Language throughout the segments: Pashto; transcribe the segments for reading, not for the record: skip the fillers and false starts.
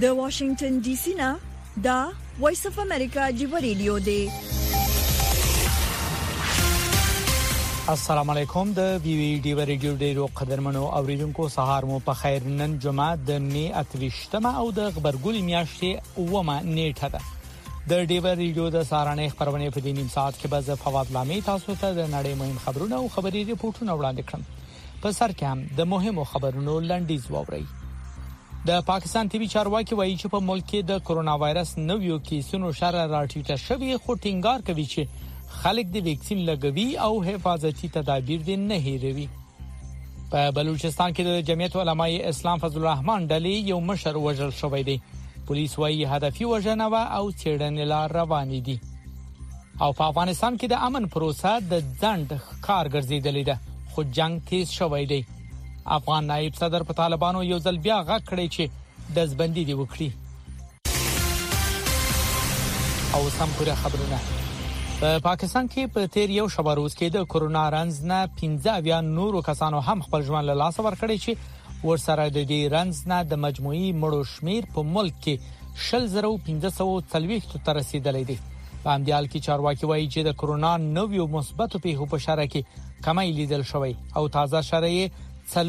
د واشنگټن ډي سي نه دا وایس اف امریکا جیو ریډیو دی. السلام علیکم. د وی وی ډی ریډیو ډیرو قدرمنو اوریدونکو سهار مو په خیر. نن جمعه د می 28 او د خبرګول میاشتې 9 نیټه ده. د ډیو ریډیو د سارانه خبرونه په دې نیم ساعت کې به زه فواد لامي تاسو ته د نړۍ مهم خبرونه او خبري ریپورتونه وړاندې کړم. په سر کې هم د مهمو خبرونو لنډیز ووري. د پاکستان ټي وي چارواکي وایي چې په ملک کې د کرونا وایرس نویو کیسونو شر راټیټه شوی، خو ټینګار کوي چې خلک د ویکسین لګوي او حفاظتي تدابیر دې نه هېروي. په بلوچستان کې د جمعیت علماء اسلام فضل الرحمن ډلې یو مشر وژل شوی دی. پولیس وايي هدفي وژنه او څېړنې لا روانې دي. او په افغانستان کې د امن پروسه د ځند کار ګرځیدلې ده، خو جنگ تیز شوی دی. افغان نائب صدر په طالبانو یو ځل بیا غږ کړی چې دزبندي دی وکړي. او سم پوره خبرونه. په پاکستان کې په تیر یو شبه روز کې د کرونا رنز نه 15 نورو کسانو هم خپل ژوند له لاسه ورکړی چې ورسره د دې رنز نه د مجموعي مړو شمیر په ملک کې 1540 ته رسیدلی دی. په همدې حال کې چارواکي وایي چې د کرونا نویو مثبتو پیښو په شاره کې کمی لیدل شوی او تازه شره یې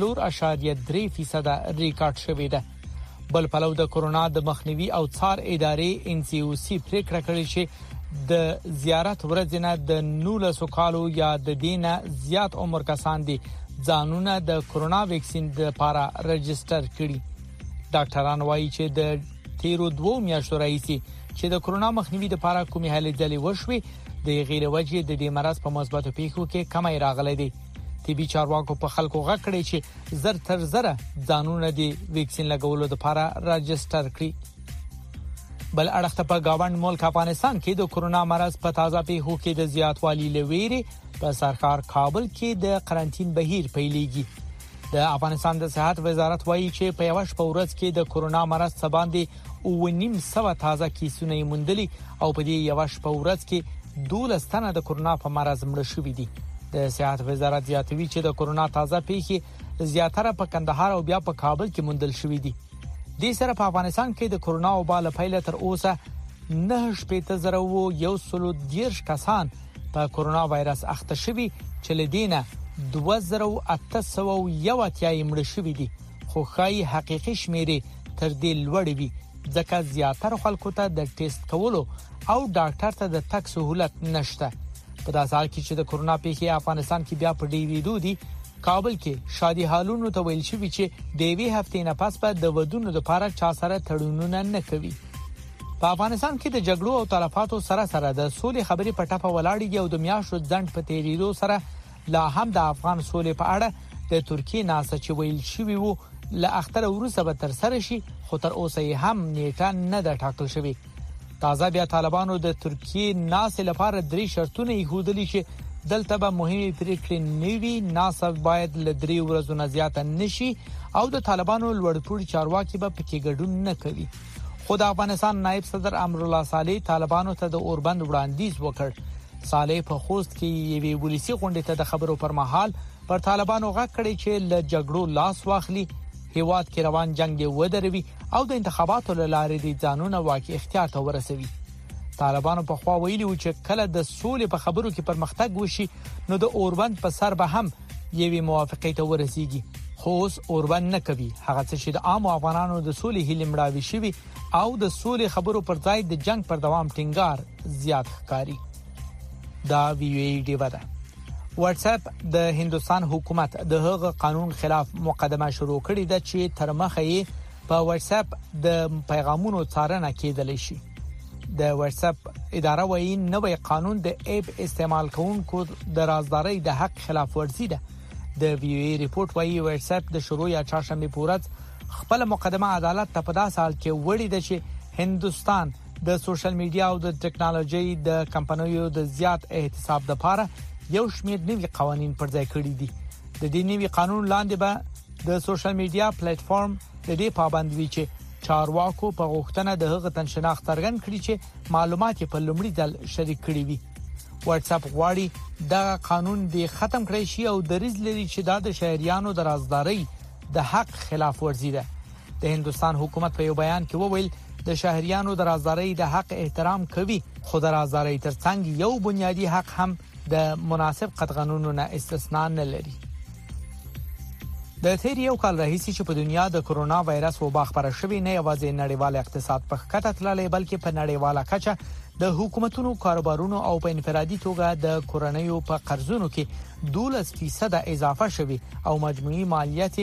4.3% ریکارډ شوی ده. بل پلو د کرونا د مخنیوي او څار ادارې NCOC پریکړه کړې چې د زیارت ورځ نه د 19 کالو یا د دینه زیات عمر کسان دي ځانونه د کرونا ویکسین لپاره رجستر کړي. ډاکټران وایي چې د تیرو 2 میاشتو راځي چې د کرونا مخنیوي لپاره کومې هلې ځلې وشوي، د غیر وجې د دې مرض په مثبتو پیښو کې کمی راغلی دی. طبي چارواکو په خلکو غږ کړی چې زر تر زره ځانونه د ویکسین لګولو لپاره رجستر کړي. بل اړخ ته په گاوند ملک افغانستان کې د کرونا مرض په تازه پیښو کې د زیاتوالي لویری په سرکار کابل کې د قرنټین بهیر پیلېږي. د افغانستان د صحت وزارت وایي چې په یو شپه ورځ کې د کرونا مرض باندې 9.5 تازه کیسونه موندلي او په دې یو شپه ورځ کې 12 تنه د کرونا په مرض مړ شوي دي. د صحت وزارت زیاتوي چې د کرونا تازه پیښې زیاتره په کندهار او بیا په کابل کې موندل شوي دي. د سره په افغانستان کې د کرونا وبا له پیل تر اوسه 9,110 کسان په کرونا وایرس اخته شوي چې لدینه 2,801 مړ شوي دي، خو خای حقيقي شمیرې تر دې لوړ وي ځکه زیاتره خلکو ته د ټیسټ کولو او ډاکټر ته د تک سہولت نشته. په داسې حال کې چې د کرونا پیښې افغانستان کې بیا په ډیریدو دي، کابل کې شادي حالونو ته ویل شوی چې د وی هفتې نه پس په د ودونو لپاره چا سره تړونونه نه کوي. په افغانستان کې د جګړو او تلفاتو سره سره د سولې خبرې په ټاپه ولاړې او د میاشتو ځند په تیریدو سره لا هم د افغان سولې په اړه د ترکیې ناسه چې ویل شوی وو له اختر وروسته به تر سره شي، خو تر اوسه هم نیټه نه ده ټاکل شوی. تازه بیا طالبانو د ترکیې ناسه لپاره 3 شرطونه ایښودلي چې دلته به مهمه پریکړې نیوي، ناسه باید ل 3 ورځې نه زیات نشي او د طالبانو لوړپوړي چارواکي به پکې ګډون نه کوي. خو د افغانستان نائب صدر امرالله صالح طالبانو ته د اوربند وړاندیز وکړ. صالح په خوست کې یوې پولیسي غونډې ته د خبرو پر مهال پر طالبانو غږ کړی چې له جګړو لاس واخلي، هیواد کې روان جنگ دی ودروي او د انتخاباتو لاره دي ځانونه واقع اختیار ته ورسوي. طالبانو په خوا ویلي و چې کله د سولې په خبرو کې پرمختګ وشي نو د اوربند په سر به هم یوې موافقې ته ورسیږي، خو اوس اوربند نه کوي. هغه څه چې د عام افغانانو د سولې هیله مړاوي شوی او د سولې خبرو پر ځای د جنگ پر دوام ټینګار زیات ښکاري. دا وی ډی ودا واتس اپ د هندستان حکومت د هغه قانون خلاف مقدمه شروع کړې ده چې تر مخه یې په واتس اپ د پیغامونو څارنه کېدلی شي. د واتس اپ اداره وایي نوې قانون د اپ استعمال کوونکو د رازدارۍ د حق خلاف ورزي ده. د وی ریپورت وایي واتس اپ د شروع یا چهارشنبه پورز خپل مقدمه عدالت ته په داسې حال کې وړي ده چې هندستان د سوشل میډیا او د ټکنالوژي د کمپنیو د زیات احتساب لپاره یو شمېر نوي قوانين پر ځای کړي دي. د دې نوي قانون لاندې به د سوشل میډیا پلیټ فارم د دې پابند وي چې چارواکو په غوښتنه د هغه تنشناخت ترګن کړي چې معلومات په لومړي ځل شریک کړي وي. واتس اپ غواړي دا قانون د ختم کړي شي او دریځ لري چې دا د شهريانو د رازدارۍ د حق خلاف ورزي ده. د هندستان حکومت په یو بیان کې وویل د شهريانو د رازدارۍ د حق احترام کوي، خو د رازدارۍ ترڅنګ یو بنیادی حق هم د مناسب قانونونو نه استثناء نه لري. د تیر یو کال راهیسې چې په دنیا د کرونا وایرس وبا خپره شوې نه یوازې نړیوال اقتصاد په خطه تللی بلکې په نړیواله کچه د حکومتونو کاروبارونو او په انفرادي توګه د کورنیو په قرضونو کې 12% اضافه شوی او مجموعي مالیات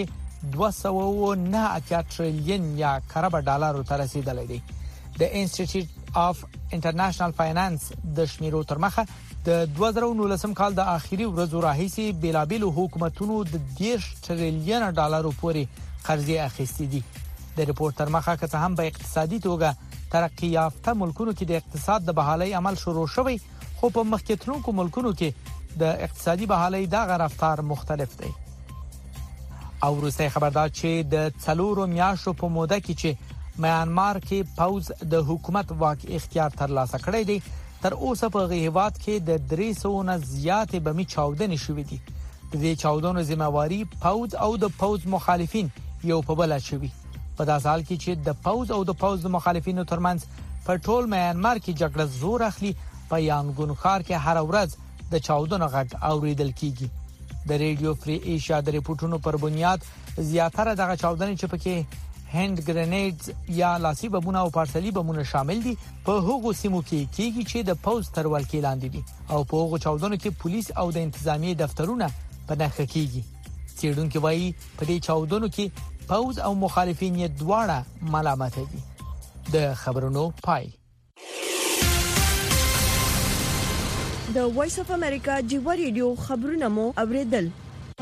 209 تریلیون یا کروڑ ډالرو ته رسیدلی دی. د انسټیټیوټ اف انټرنیشنل فاینانس د شمیرو تر مخه د 2019 کال د اخیری ورځو راهیسې بېلابېلو حکومتونو د 10 تریلیون ډالرو پورې قرضې اخیستې دي. د ریپورت تر مخه که څه هم په اقتصادي توګه ترقی یافته ملکونو کې د اقتصاد د بحالۍ عمل شروع شوی، خو په مخکې تلونکو ملکونو کې د اقتصادي بحالۍ دغه رفتار مختلف دی. او وروستی خبر دا چې د 4 میاشتو په موده کې چې میانمار کې پوز د حکومت واک اختیار ترلاسه کړی دی، تر اوسه په هیواد کې د 300 نه زیاتې بمي چاودنې شوې دي. د دې چاودنو ذمہواری پوز او د پوز مخالفین یو په بل اچوي. په داسې حال کې چې د پوز او د پوز مخالفینو ترمنځ په ټول میانمار کې جګړه زور اخلي، په یانګون ښار کې هر ورځ د چاودنو غږ اوریدل کیږي. د ریډیو فری ایشیا د ریپورتونو پر بنیاد زیاتره دغه چاودنې چې پکې هند گرینیډز یا لاسي بمونه او پارسلي بمونه شامل دي په هغو سیمو کې کیږي چې د پوز تر ولکې لاندې دي او په هغو چاودنو کې پولیس او د انتظامیې دفترونه په نښه کیږي. څېړونکي وایي په دې چاودنو کې پوز او مخالفین یې دواړه ملامت دي. د خبرونو پای. د وایس اف امریکا جیو ریډیو خبرونه مو اوریدل.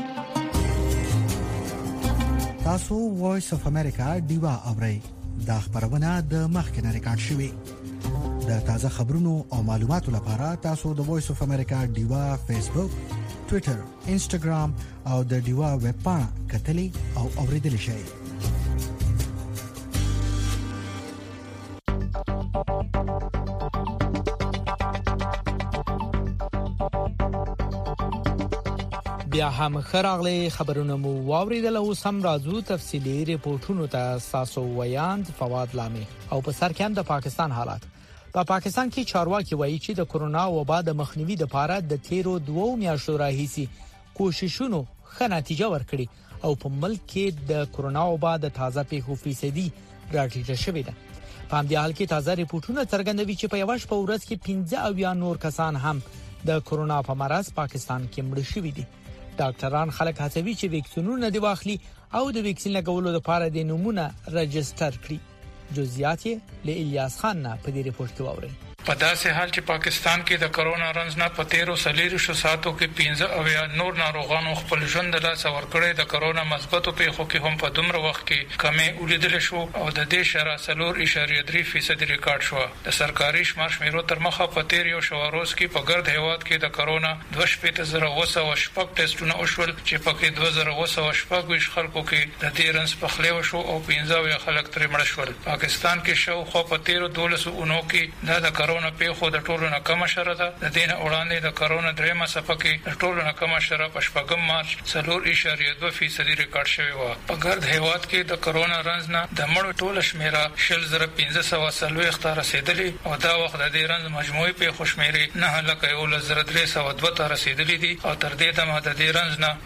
تاسو وایس اف امریکا دیوا اورئ. دا خبرونه د مخکنه ریکارډ شوې. د تازه خبرونو او معلوماتو لپاره تاسو د وایس اف امریکا دیوا فیسبوک، ټوئیټر، انسټاګرام او د دیوا ویب پاڼه کتلی او اوریدل شئ. بیا هم خراغله خبرونه مو واوریدل او سم راځو تفصیلی ریپورتونو ته. تاسو ویاند فواد لامي او په سر کې هم د پاکستان حالات. په پاکستان کې چارواکي وایي چې د کرونا وبا د مخنیوي لپاره د تیرو 2 میاشتو راهیسي کوششونو ښه نتیجه ورکړي او په ملک کې د کرونا وبا د تازه پیښو فیصدي راټیټه شوې ده. په همدې حال کې تازه ریپورتونه څرګندوي چې په یو شپه ورځ کې 15 نور کسان هم د کرونا په مرض پاکستان کې مړ شوي دي. ډاکټران خلک هڅوي چې ویکسینونه دی واخلي او د ویکسین لګولو لپاره د نمونه رجستر کړي. جزئیات له الیاس خان نه په دې ریپورت کې واورئ. په داسې حال چې پاکستان کې د کرونا رنځ نه په 13 ساعتو کې 15 نور ناروغانو خپل ژوند له لاسه ورکړی، د کرونا مثبتو پیښو کې هم په دومره وخت کې کمی ولیدل شو او د دې شرح 4.3% ریکارډ شو. د سرکاري شمیرو تر مخه په 13 شواروز کې په ګرد هیواد کې د کرونا 2,900 ټیسټونه وشول چې پکې 2,900 خلکو کې د دې رنځ په خلیو شو او 15 خلک ترې مړ شول. پاکستان کې شاوخوا په 13 اونو کې د کرونا پیښو د ټولو نه کم شره ده. د دې نه وړاندې د کرونا درېمه څپه کې د ټولو نه کم شره په 4 مارچ 4.2% ریکارډ شوی و. په ګرد هیواد کې د کرونا رنځ نه د مړو ټول شمیره 1540 ته رسیدلی او دا وخت د دې رنځ مجموعي پیښو شمیره 9,1302 ته رسیدلی دي او تر دې دمه د دې رنځ نه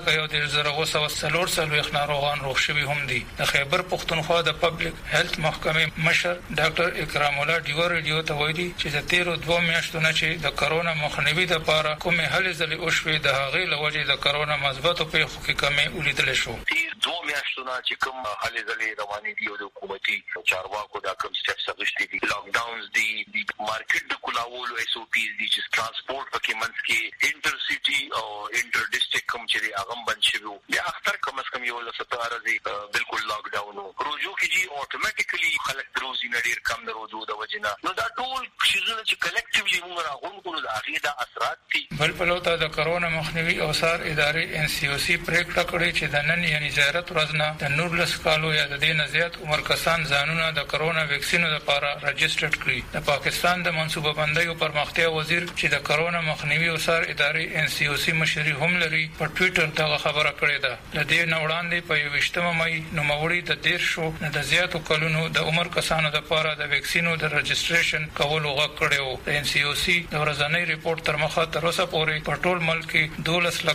8,144 ناروغان روغ شوي هم دي. د خیبر پختونخوا د پبلک هیلث محکمې مشر ډاکټر اکرام الله دیو ریډیو ته وایي چې د 2 میاشتو نه چې د کرونا مخنیوي لپاره کومې هلې ځلې وشوې د هغې له وجې د کرونا مثبتو پیښو کې کمی ولیدل شو. 2 میاشتو نه چې کوم هلې ځلې روانې دي او د حکومتي چارواکو دا کوم سټپس اخیستي دي، لاک ډاونز دي، مارکیټ د کلاولو اس او پیز دي، چې ترانسپورت پکې منځ کې انټر سټي او انټر ډیسټریکټ کوم چې هغه بند شوی بیا اختر کم از کم یو لسته راځي بالکل لاک ډاون روزو کې جی اتوماتیکلی خلک دروزي نه ډیر کم دروزو د وجنه نو دا ټول ټول شیزونه چې کلیکټیولی موږ راغونډو د هغه د اثرات دي. بل په لور د کرونا مخنیوي اوسار ادارې NCOC پریکړه کړې چې د نن یعنی زیارت ورځ د 19 کالو یا د دې نه زیات عمر کسان ځانونه د کرونا ویکسینو لپاره رجسټر کړي. د پاکستان د منصوبه بندۍ او پرمختیا وزیر چې د کرونا مخنیوي اوسار ادارې NCOC مشري هم لري په ټوئیټر دغه خبره کړې ده. د دې نه وړاندې په 28 مې نوموړي د 13 د زیاتو کلونو د عمر کسانو لپاره د ویکسینو د رجسټریشن کول غوښتل کړو. د NCOC د ورځنی ریپورت تر مخه تر اوسه پورې په ټول ملک کې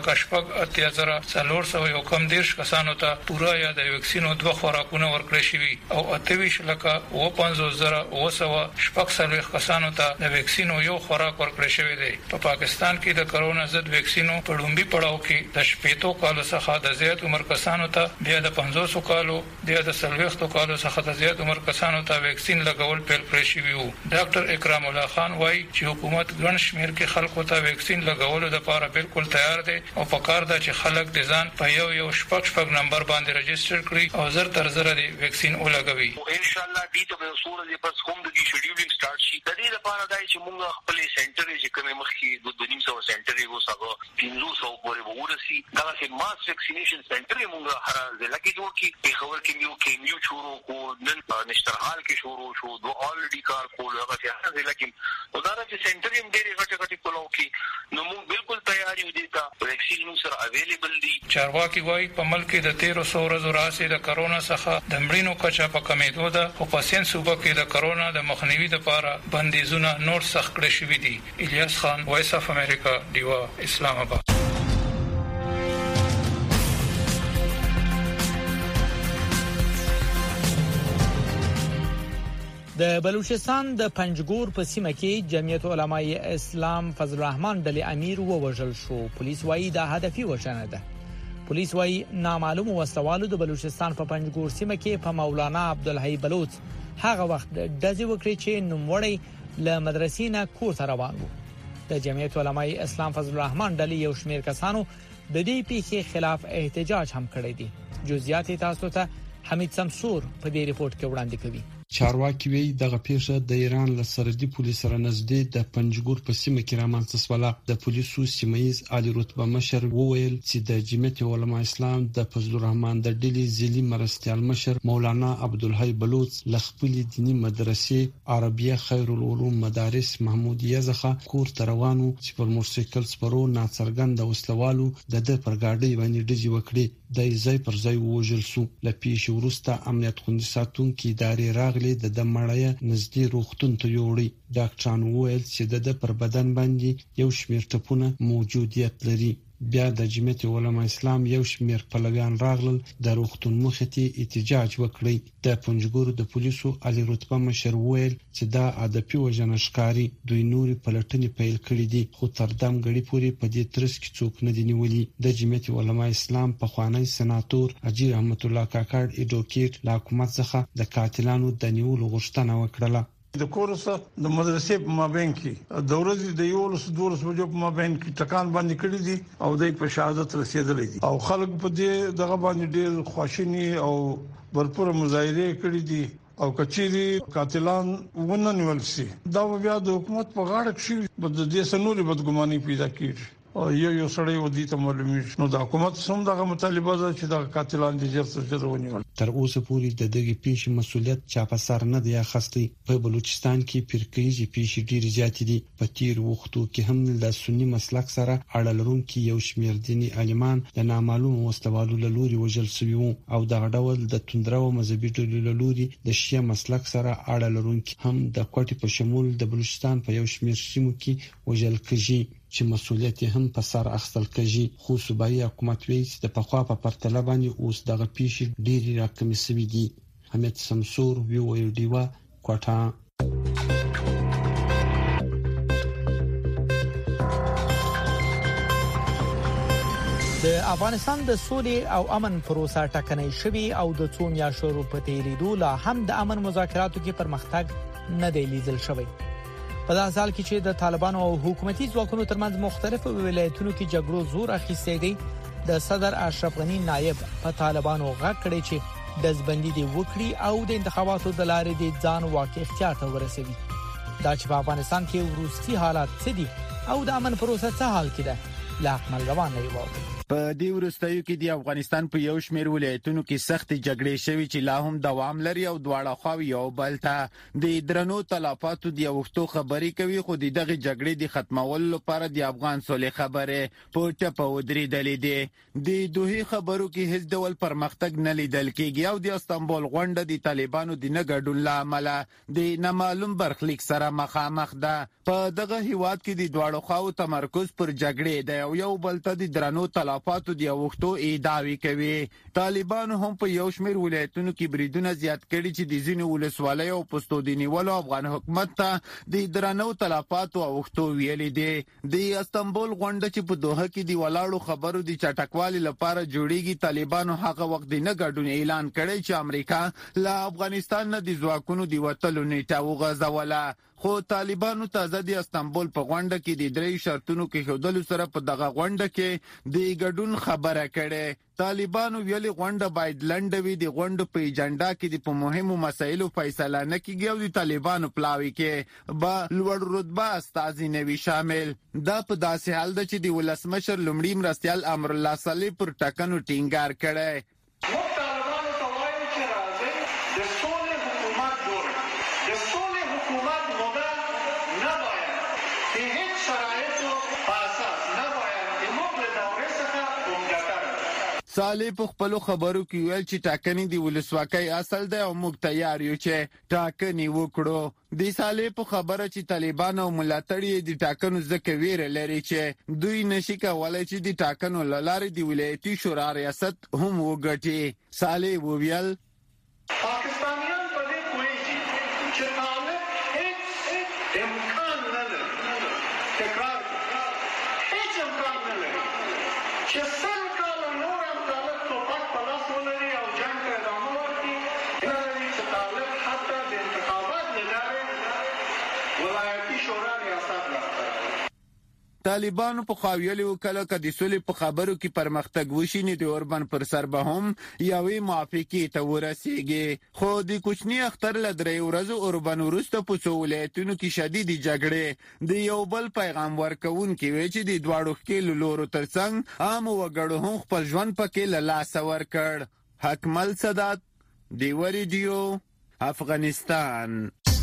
12,80,410 کسانو ته پورا یا د ویکسینو 2 خوراکونه ورکړل شوي او 28,50,940 کسانو ته د ویکسینو یو خوراک ورکړل شوی دی. په پاکستان کې د کرونا ضد ویکسینو په لومبي پړاو کې د 18 کالو څخه د زیات عمر کسانو ته، بیا د 500 کالو، بیا د 40 کالو څخه د زیات عمر کسانو ته ویکسین لګول پیل کړی شوی وو. ډاکټر اکرام الله خان وایي چې حکومت ګڼ شمېر کې خلکو ته ویکسین لګولو لپاره بالکل تیار دی او په کار ده چې خلک د ځان په یو شپږ نمبر باندې رجسټر کړي او زر تر زر دی ویکسین ولګوي. ان شاء الله دې ته به اصول دې پس کوم د شیډیولینګ سٹارټ شي. د دې لپاره دا چې موږ خپل سنټر چې کومه مخکې د 200 سنټر یې وساغو 300 پورې ورسي. دا چې ماس ویکسینیشن سنټر موږ هر ځای کې جوړ کړي. په خبر کې یو شروع کو نن نشترحال کې شروع شو دو الریډي کار کول هغه چې هر ځای کې وداره چې سنټر یې ډېر غټ کولو کې نو موږ بالکل تیار یو دي تا ویکسین سره اویلیبل دي. چارواکي وایي په ملک کې د 1300 ورځې راځي د کرونا څخه د مړینو کچه په کمیدو ده او په سین صوبه کې د کرونا د مخنیوي لپاره بندیزونه نور سخت کړی شوي دي. الیاس خان، وایس اف امریکا، دیوا، اسلام آباد. د بلوچستان د پنجګور په سیمه کې جمعیت علماء اسلام فضل الرحمن ډلې امیر ووژل شو. پولیس وایي دا هدفي وژنه ده. پولیس وایي نامعلوم وسوالو د بلوچستان په پنجګور سیمه کې په مولانا عبدالحی بلوچ هغه وخت دځي وکړي چې نوموړی له مدرسې نه کور ته روان و. د جمعیت علماء اسلام فضل الرحمن ډلې یو شمېر کسانو د دې پیښې خلاف احتجاج هم کړی دی. جزئیات تاسو ته حمید سمسور په دې ریپورت کې وړاندې کوي. چارواکي وی دغه پیښه د ایران له سرحدي پولیس سره نږدې د پنجګور په سیمه کې رامنځته شوه. د پولیسو سیمایي عالی رتبه مشر وویل چې د جمعیت علماء اسلام د فضل الرحمن د ډلې ځلي مرستيال مشر مولانا عبدالحی بلوچ له خپل دینی مدرسې عربیه خیر العلوم مدارس محمودیه څخه کور ته روانو چې پر موټرسایکل سپرو ناڅرګند وسلوالو د پر گاډي باندې ډزې وکړي. د ځای پر ځای وژل شو. له پیښې وروسته امنیت خوندي ساتونکو ادارې راغلي د مړی نږدې روغتون ته یوړي. ډاکټران وویل چې د پر بدن باندې یو شمېر ټپونه موجودیت لري. بیا د جمعیت علماء اسلام یو شمېر پلویان راغلل د روغتون مخې ته احتجاج وکړي. د پنجګور د پولیسو عالی رتبه مشر وویل چې دا هدفي وژنه ښکاري. دوی نوري پلټنې پیل کړې دي خو تر دم غړي پورې په دې ترڅ کې څوک نه دی نیولي. د جمعیت علماء اسلام په خوانی سناتور حاجی رحمت الله کاکړ اډوکیټ لا حکومت څخه د قاتلانو د نیولو غوښتنه وکړه. د کورسه د مدرسې په مابین کې د ورځې د 12 بجو په مابین کې ټکان باندې کړی دي او د په شهادت رسیدلې دي او خلک په دې دغه باندې ډېر خوشینی او برپور مظاهره کړی دي او کچيري قاتلان ونه نیول شي. دا بیا د حکومت په غاړه کې د دې سنوري بدګماني پیدا کیږي او یو سړی ودی ته معلومي نو د حکومت سم دغه مطالبه ده چې د قاتلان دي جرسه ونیول. تر اوسه پورې د دغه پیښې مسولیت چا په سر نه دی اخیستی. په بلوچستان کې فرقېږي پیښې ډېر زیات دي. په تیر وختو کې هم د سنی مسلک سره اړه لرونکي یو شمېر دیني عالمان د نامعلوم وسلوالو له لوري وژل شوي وو او د ډول د توندرو مذهبي ډلو له لوري د شیعه مسلک سره اړه لرونکي هم د کوټې په شمول د بلوچستان په یو شمېر سیمو کې وژل کېږي چې مسولیت هم په سر اخیستل کېږي. خو صوبایي حکومت وایي چې د پخوا په پرتله باندې اوس دغه پیښې ډېرې راکمې شوې دي. حمید سمسور، ویو دیوا، کوټه. د افغانستان د سولې او امن پروسه ټکنۍ شوې او د څو میاشتو په تیریدو لا هم د امن مذاکراتو کې پرمختګ نه دی لیدل شوی. په داسې حال کې چې د طالبانو او حکومتي ځواکونو ترمنځ مختلفو ولایتونو کې جګړو زور اخیستی دی، د صدر اشرف غنی نائب په طالبانو غږ کړی چې دزبندي دی وکړي او د انتخاباتو د لارې د ځان واقع اختیار ته ورسوي. دا چې په افغانستان کې وروستي حالات څه دي او د امن پروسه څه حال کې ده لا اکمل روان نه وي. په دې وروستیو کې د افغانستان په یو شمېر ولایتونو کې سخت جګړې شوي چې لا هم دوام لري او دواړه خواوې یو بل ته د درنو تلفاتو د وختو خبرې کوي، خو د دغه جګړې د ختمولو لپاره د افغان صلح خبرې په ټپه ودرېدلې دي. د دوه خبرو کې هیڅ ډول پرمختګ نه لیدل کېږي او د استانبول غونډه د طالبانو د نه ګډون له امله د نامعلوم برخلیک سره مخامخ ده. په دغه هیواد کې د دواړو خواو تمرکز پر جګړې دی او یو بل ته د درنو تلفاتو د وختو ادعاوې کوي. طالبانو هم په یو شمېر ولایتونو کې بریدونه زیات کړي چې د ځینو ولسوالیو او پوستو د نیولو افغان حکومت ته د درنو تلفاتو او وختو ویلي دي. د استانبول غونډه چې په دوحه کې د ولاړو خبرو د چټکوالي لپاره جوړیږي، طالبانو هغه وخت د نه ګډون اعلان کړی چې امریکا له افغانستان نه د ځواکونو د وټلو نیټه وغځوله. خو طالبانو تازه د استانبول په غونډه کې د درې شرطونو کې خودلو سره په دغه غونډه کې د ګډون خبره کړې. طالبانو ویلي غونډه باید لنډه وي، د غونډو په ایجنډا کې د مهمو مسایلو فیصله نه کیږي او د طالبانو پلاوي کې به لوړ رتبه استازي نه وي شامل. دا په داسې حال ده چې د ولسمشر لومړي مرستیال امر الله صالح پر ټاکنو ټینګار کړی. صالح په خپل خبرو کې ویل چې ټاکنې د ولسواکۍ اصل دی او موږ تیار یو چې ټاکنې وکړو. د صالح په خبره چې طالبان او ملاتړي د ټاکنو ځکه ویره لري چې دوی نشي کولای چې د ټاکنو لارې د ولایتي شورا ریاست هم وګټي. صالح وویل پاکستانیان په دې کوي چې طالب هیڅ امکان نه لري تکرار هیڅ امکان نه لري چې طالبانو په خاویلي وکړه چې د سولې په خبرو کې پرمختګ وشي نه د اوربن پر سر به هم یوې موافقې ته ورسیږي. خو د کوچني اختر له درې ورځو اوربن وروسته په څو ولایتونو کې شدید جګړې د یو بل پیغام ورکوونکي وي چې د دواړو ښکېلو لورو ترڅنګ عام وګړو هم خپل ژوند پکې له لاسه ورکړ. حکمل سادات، دیو ریډیو، افغانستان.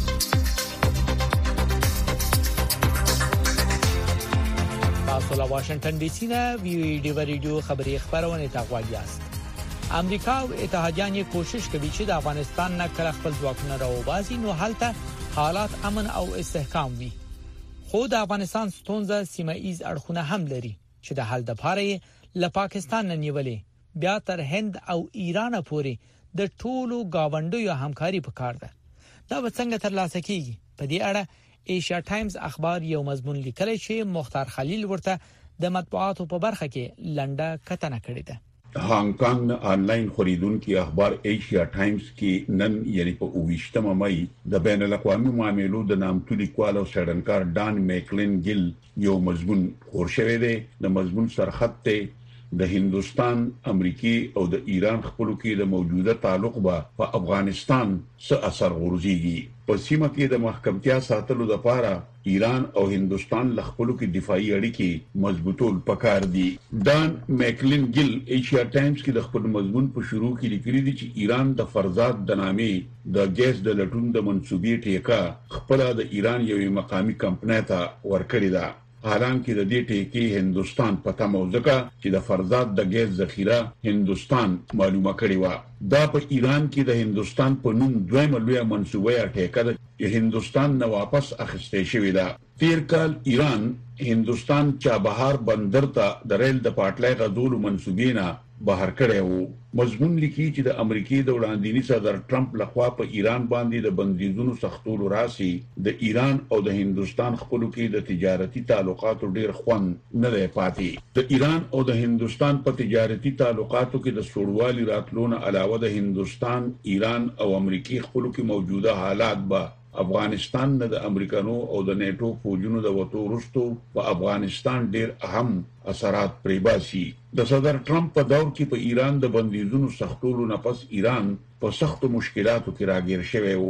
تاسو له واشنگټن ډي سي نه ویډیو ریډیو خبري خبرونه تاغواړی یاست. امریکا او اتحادیان کوشش کوي چې د افغانستان نه کله خپل ځواکونه راوباسي نو هلته حالات امن او استحکام وي. خو د افغانستان ستونزه سیمه ایز اړخونه هم لري چې د حل لپاره له پاکستان نه نیولې بیا تر هند او ایران پورې د ټولو گاونډیو همکاري پکار ده. دا څنګه ترلاسه کیږي؟ په دې اړه ایشیا ټایمز اخبار یو مضمون لیکلی چې مختار خلیل ورته د مطبوعاتو په برخه کې لنډه کتنه کړې ده. هانګ کانګ آنلاین خریدونکو اخبار ایشیا ټایمز کې نن یعنی په 28 مې د بین الاقوامي معاملو د نامتو لیکوال او څېړنکار ډان میکلین ګیل یو مضمون خور شوی دی. د مضمون سرخط ته د هندستان، امریکای او د ایران خپلو کې د موجوده تعلق په افغانستان څه اثر غورځيږي. په سیمه کې د محکمتیا ساتلو لپاره ایران او هندستان له خپلو کې دفاعي اړیکې مضبوطول پکار دي. ډان میکلین ګیل ایشیا ټایمز کې د خپل مضمون په شروع کې لیکلي دي چې ایران د فرزاد د نامې د ګیس د لټون د منسوبې ټیکا خپل د ایران یوې مقامي کمپنۍ ته ورکړی ده. حالانکه د دې ټیکې هندستان پته موځکه چې د فرزاد د ګیس ذخیره هندستان معلومه کړی و. دا په ایران کې د هندستان په نوم دویمه لویه منسوبه ټیکه ده چې هندستان نه واپس اخیستې شوې ده. تیر کال ایران هندستان چابهار بندر ته د ریل د پټلۍ غځولو منسوبې نه بهر کړی وو. مضمون لیکي چې د امریکای د وړاندینی صدر ټرمپ لخوا په ایران باندې د بندیزونو سختولو راسي د ایران او د هندستان خپلو کې د تجارتي تعلقاتو ډیر خوند نه دی پاتې. د ایران او د هندستان په تجارتي تعلقاتو کې د سوړوالي راتلون علاوه د هندستان، ایران او امریکای خپلو کې موجوده حالات به افغانستان نه د امریکانو او د نیټو فوجونو د وټو وروسته په افغانستان ډیر اهم اثرات پرې باسي. د صدر ټرمپ په دور کې په ایران د بندیزونو سختولو نه پس ایران په سختو مشکلاتو کې راګیر شوی وو.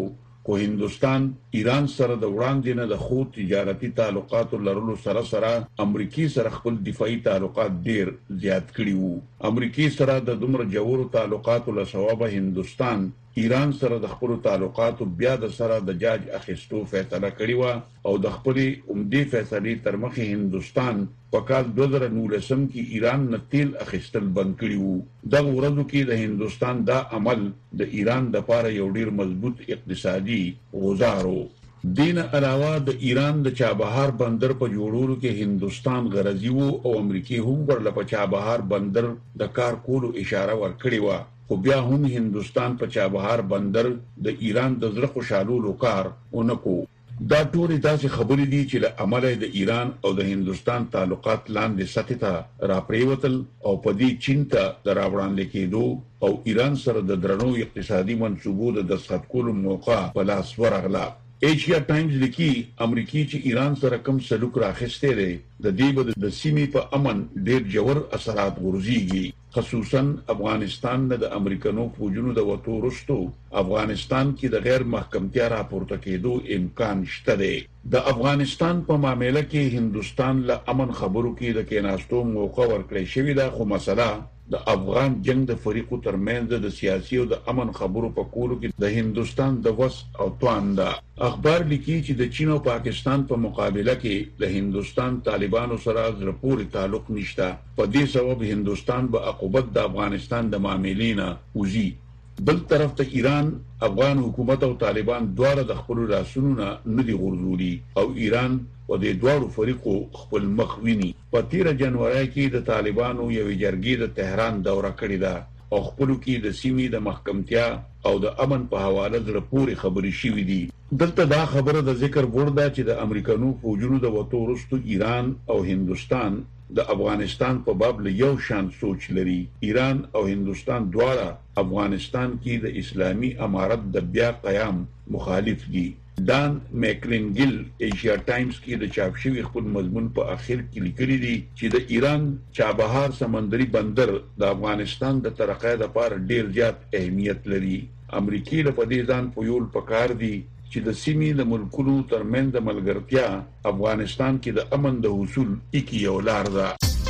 کو هندستان ایران سره د وړاندې نه د خو تجارتي تعلقات لرلو سره امریکای سره خپل دفاعي تعلقات ډیر زیات کړي وو امریکای سره د دومره جوړو تعلقات له ثوابه هندستان ایران سره د خپل تعلقات بیا د سره د جاج اخیستو فیصله کړې و او د خپل عمدي فیصله تر مخه هندستان په کال 2019 کې ایران نه تیل اخیستل بند کړی وو د ورځو کې د هندستان دا عمل د ایران د لپاره یو ډیر مضبوط اقتصادي غوزارو دین علاوه د ایران د چابهار بندر په جوړولو کې هندستان غرضی وو او امریکای هم ورله په چابهار بندر د کار کولو اشاره ورکړې و خو بیا هم هندستان په چابهار بندر د ایران د زړه خوشالولو کار اونکو دا ټول داسې خبرې دي چې له عمله د ایران او د هندستان تعلقات لاندې سطح ته راپریوتل او په دې چین ته دراوړاندې کېدو او ایران سره د درنو اقتصادي منصوبو د دستخط کولو موقع په لاس ورغله ایشیا ټایمز لیکي امریکای چې ایران سره کوم سلوک راخسته دی د دې د سیمې په امن ډېر جوړ اثرات ورزيږي خصوصا افغانستان د امریکانو فوجونو د وټو رستو افغانستان کې د غیر محکمتیا راپورته کېدو امکان شته دی د افغانستان په معاملې کې هندستان له امن خبرو کې د کېناستو موقع ورکړی شوی دا خو مسله د افغان جنگ د فریقو ترمنځ د سیاسي او د امن خبرو په کولو کې د هندستان د وس او توان ده اخبار لیکي چې د چین او پاکستان په مقابله کې د هندستان طالبانو سره زړه پورې تعلق نشته په دې سبب هندستان به عقوبت د افغانستان د معاملینا وزي بل طرف ته ایران افغان حکومت او طالبان دواړه د خپل راسونو نه ندي غورځولي او ایران او د دوړو فریقو خپل مخویني په 13 جنوري کې د طالبانو یو جرګې د تهران دوره کړې ده او خپل کې د سیمې د محکمتیا او د امن په حواله د پوري خبري شوې دي دلته دا خبره د ذکر ورده چې د امریکانو فوجونو د وټو رستو ایران او هندستان د افغانستان په باب له یو شان سوچ لري ایران او هندستان دواړه افغانستان کې د اسلامي امارت د بیا قیام مخالف دي دان میکلینګل ایشیا ټایمز کې د چاپ شوی خپل مضمون په اخر کې لیکلي دي چې د ایران چابهار سمندري بندر د افغانستان د ترقۍ لپاره ډیر زیات اهمیت لري امریکای له پدې ځان په یول پکار دي چې د سیمې د ملکونو ترمنځ د ملګرتیا افغانستان کې د امن د حصول اکی یو لار ده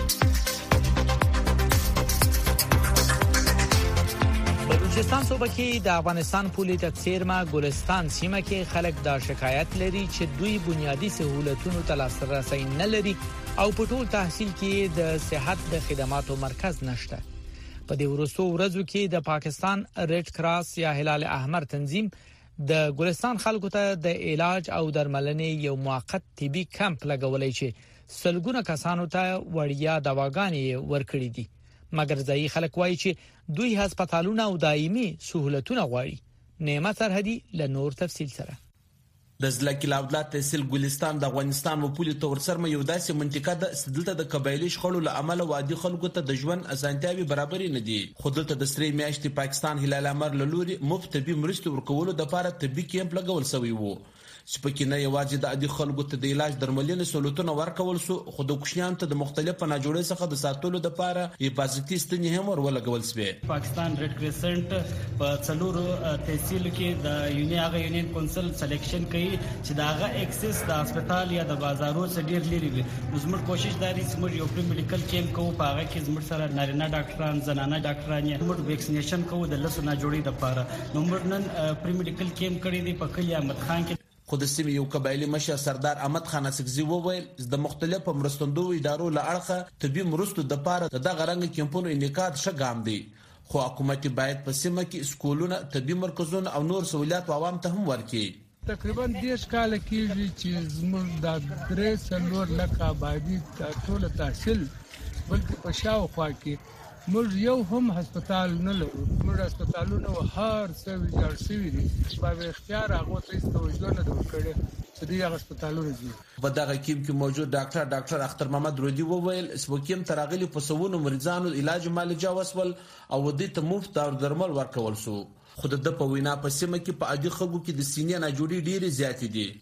بلوچستان صوبه کې د افغانستان پولې ته څیرمه ګلستان سیمه کې خلک دا شکایت لري چې دوی بنیادی سہولتونو ته لاسرسي نه لري او په ټول تحصیل کې د صحت د خدماتو مرکز نشته په دې وروستو ورځو کې د پاکستان ریډ کراس یا هلال احمر تنظیم د ګلستان خلکو ته د علاج او درملنې یو موقت طبي کمپ لګولای چې سلګونه کسانو ته وړیا دواګانې ورکړي دي مګر ځای خلک وایي چې دوی هسپتالونه او دایمي سہولتونه غواړي نعمت سرحدي له نور تفصیل سره د ځلکې لاودلات تحصیل ګلستان د افغانستان په پولې تور سره یو داسې منطقه د دلته د قبایلی شخړو له امله وادي خلکو ته د ژوند اسانتیاوي برابرې نه دي خو دلته د سری میاشتې پاکستان هلال احمر له لوري مفت طبي مرستې ورکولو لپاره طبي کیمپ لګول شوی وو چې پکې نه یوازې د عادي خلکو ته د علاج درملنې سہولتونه ورکول شو خو د کوشنیانو ته د مختلفو ناجوړۍ څخه د ساتلو لپاره حفاظتي ستنې هم ورولګول شوې پاکستان ریډ کریسنټ په څلورو تحصیل کې د یونین کونسل سلیکشن کوي چې داغه اکسس د هسپتال یا د بازارو سره ډیر لري وي زموږ کوشش دا دی چې موږ یو پری میډیکل کیمپ کوو په هغه کې زموږ سره نارینه ډاکټران زنانه ډاکټران یا موږ ویکسینیشن کوو د لسو ناجوړۍ لپاره نو موږ نن پری میډیکل کیمپ کړی دی په کلی احمد خان کې خو د سیمې یو قبایلی مشر سردار احمد خان اسکزي وویل د مختلفو مرستندوی ادارو له اړخه طبي مرستو د پاره دغه رنګ کیمپونو انعقاد شګام دی خو حکومت باید په سیمه کې سکولونه طبي مرکزونه او نور سہولیات عوام ته هم ورکړي تقریبا 10 کال کېږي چې زموږ د 3 لکه آبادی ټول تحصیل بلکې په شاوخوا کې موږ یو هم هسپتال نه لرو موږ هسپتالونه هر څه ویجاړ شوي دي په اختیار هغه ته هیڅ توجه نه ده کړې چې دغه هسپتالونه دي په دغه کیمپ کې موجود ډاکټر اختر محمد رودي وویل سپوکیم تراغلي په سوونو مریضانو علاج معالجه وسول او دې ته مفت درمل ورکول شو خو د په وینا په سیمه کې په عادي خلکو کې د سینې ناجوړي ډېرې زیاتې دي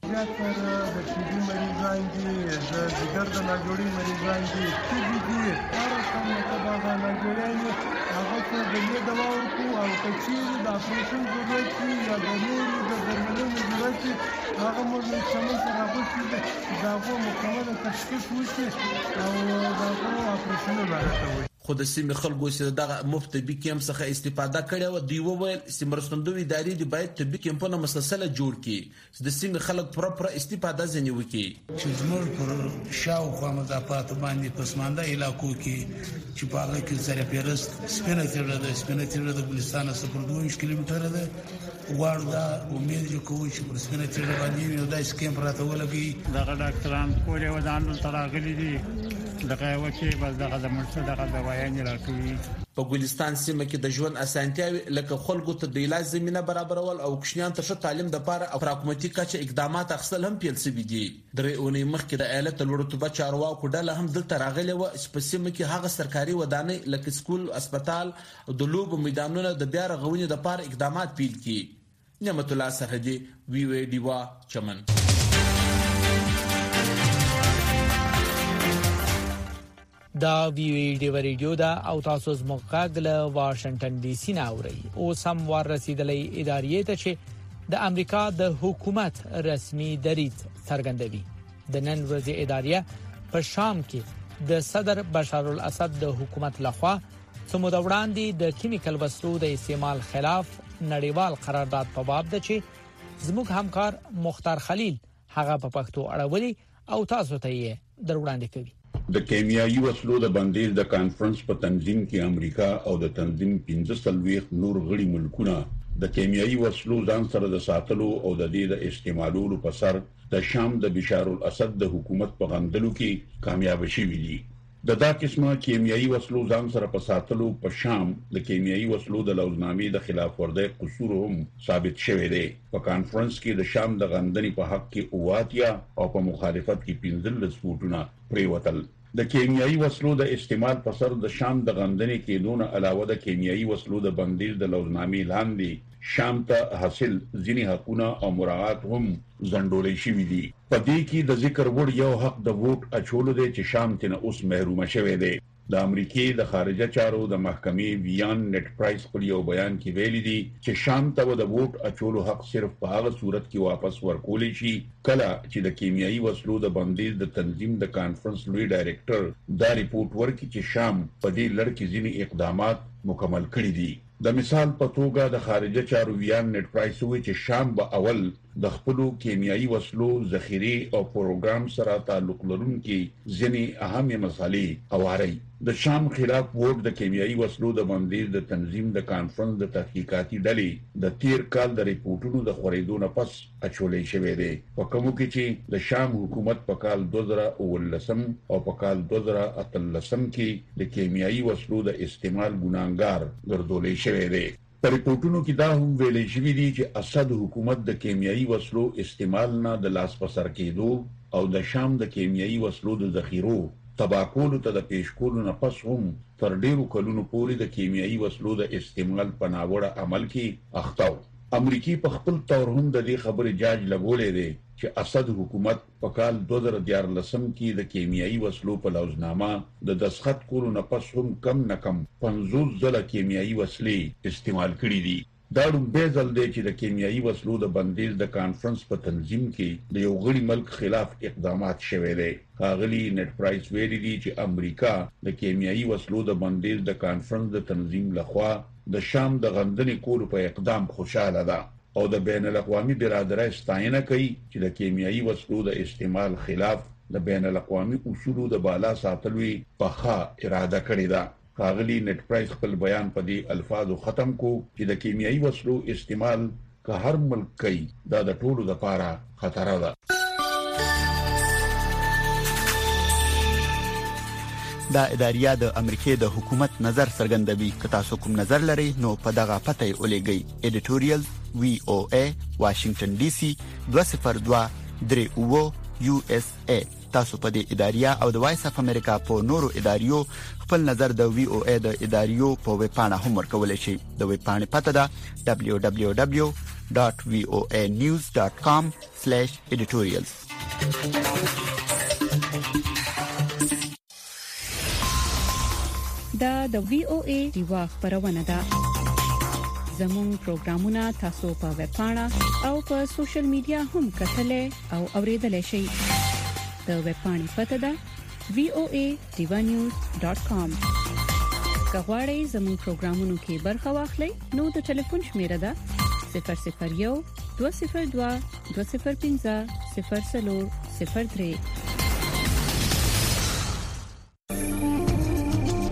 د ټي بي مریضان دي د جګر د ناجوړي مریضان دي ټي بي دي هر کومه دغه ناجوړي هغه ته د دوا ورکو او کچېرې د اپریشن ضرورت وي یا د نورو د درملنې ضرورت وي هغه موږ شمول ته راغوښتي دي چې د هغو مکمله تشخیص وشي او د هغو اپریشنونه راته خو د سیمې خلکو چې دغه مفت طبي کیمپ څخه استفاده کړې و دوی وویل چې مرستندوی ادارې د باید طبي کیمپونه مسلسله جوړ کړي چې د سیمې خلک پوره استفاده ځنې وکړي چې زموږ پر شاوخوا مضافات باندې پسمانده علاقو کې چې په هغه کې سره پیرست سپینه تیره د ګلستان څخه 2 کیلومتره ده غواړو دا امید کوو چې پر سپینه تیره باندې یو داسې کیمپ راته ولګي دغه ډاکټران کولې ودانو تراغلي دي دغه وچه بس دغه د مرسته دغه دوايان راکوي په ګلستان سیمه کې د ژوند اسانتیاوي لکه خلکو ته د علاج زمينه برابرول او کشنیان ته ښه تعلیم د پاره او حکومتي کچه اقدامات اخیستل هم پیل شوي دي درې اونۍ مخکې د ایالت لوړتوبه چارواکو ډله هم دلته راغلې و چې په سیمه کې هغه سرکاري ودانۍ لکه سکول هسپتال او د لوبو میدانونو د بیا رغونې د پاره اقدامات پیل کړي نعمت الله سرحدي وی وی ډیوا چمن دا وی ریډیو دا او تاسو زموږ له واشنگټن ډي سي نه اوري او سم ور رسیدلې ادارې ته چې د امریکا د حکومت رسمي دریځ څرګندوي د نن ورځې ادارې په شام کې د صدر بشار الاسد د حکومت لخوا څومره د وړاندې د کیمیکل وسلو د استعمال خلاف نړیوال قرارداد په باب ده چې زموږ همکار مختار خلیل هغه په پښتو اړولي او تاسو ته یې دروړاندې کوي د کیمیاوي وسلو د بندیز د کانفرنس په تنظیم کې امریکا او د تنظیم 15 نور غړي ملکونه د کیمیاوي وسلو ځان سره د ساتلو او د دې د استعمالولو په سر د شام د بشار الاسد د حکومت په غندلو کې کامیاب شوي دي دا قسمه کیمیاوي وسلو ځان سره په ساتلو په شام د کیمیاوي وسلو د لوزنامې د خلاف ورزۍ قصور هم ثابت شوی دی په کانفرنس کې د شام د غندنې په حق کې اواتیا او په مخالفت کې 15 سپوټونه پریوتل د کیمیاوي وسلو د استعمال په سر د شام د غندنې کې دونه علاوه د کیمیاوي وسلو د بندیز د لوزنامې لاندې شام ته حاصل ځینی حقونه او مراعات هم زندولې شوې دي په دې کې د ذکر وړ یو حق د ووټ اچولو دی چې شام ته اوس محروم شوی دی د امریکای د خارجه چارو د محکمې ویان نت پرایس په یو بیان کې ویلي دي چې شام ته د ووټ اچولو حق صرف په هغه صورت کې واپس ورکول شي کله چې د کیمیاوي وسلو د بندیز د تنظیم د کانفرنس لوی ډایریکټر دا ریپورت ورکړي چې شام په دې لړ کې ځینې اقدامات مکمل کړي دي د مثال په توګه د خارجه چارو ویان نت پرایس وی چې شام به اول د خپل کیمیاوي وسلو ذخیره او پروګرام سره تعلق لرونکي ځینې اهم مسالې اواري د شام خلاف ووټ د کیمیاوي وسلو د بندیز د تنظیم د کانفرنس د تحقیقاتي ډلې د تیر کال د ریپورتونو د خورېدو نه پس اچولې شوې ده په کوم کې چې د شام حکومت په کال 2019 او په کال 2013 کې د کیمیاوي وسلو د استعمال ګناګار ګرځولې شوې ده په ریپورتونو کې دا هم ویلې شوې دي چې اسد حکومت د کیمیاوي وسلو استعمال نه د لاس په سر کېدو او د شام د کیمیاوي وسلو د ذخیرو تباکولو ته د پیشکولو نه پس هم تر ډیرو کلونو پورې د کیمیاوي وسلو د استعمال په ناوړه عمل کې اخته و امریکای په خپل تور هم د دې خبرې جاج لګولې ده چې اسد حکومت په کال 2014 کې د کیمیاوي وسلو په لوزنامه د دسخط کولو نه پس هم کم نه کم 50 ځله کیمیاوي وسلې استعمال کړې دي دا لومبه ځل دی چې د کیمیاوي وسلو د بندیز د کانفرنس په تنظیم کې د یو غړي ملک خلاف اقدامات شوه دي ښاغلي نت پرایس ویلي دي چې امریکا د کیمیاوي وسلو د بندیز د کانفرنس د تنظیم لخوا د شام د غندنې کولو په اقدام خوشاله ده او د بین الاقوامي برادرۍ ستاینه کوي چې د کیمیاوي وسلو د استعمال خلاف د بین الاقوامي اصولو د بالا ساتلو په ښه اراده کړې ده ښاغلي نت پرایس خپل بیان په دې الفاظو ختم کو چې د کیمیاوي وسلو استعمال که هر ملک کوي دا د ټولو لپاره خطر ده دا اداریه د امریکای د حکومت نظر څرګندوي که تاسو کوم نظر لرئ نو په دغه پته ولېږئ ایډیټوریال VOA واشنگټن ډي سي 202 USA تاسو په دې اداریه او د وایس اف امریکا په نورو اداریو خپل نظر د VOA د اداریو په ویب پاڼه هم ورکولای شئ د ویب پاڼې پته ده www.voanews.com/editorials دا د VOA دیوا خبرونه ده زموږ پروګرامونه تاسو په ویب پاڼه او په سوشل میډیا هم کتلای او اوریدلای شئ. د ویب پاڼې پته ده voadivanews.com. کغواړئ زموږ پروګرامونو کې برخه واخلئ نو د ټلیفون شمیره ده 001 202 205 0003.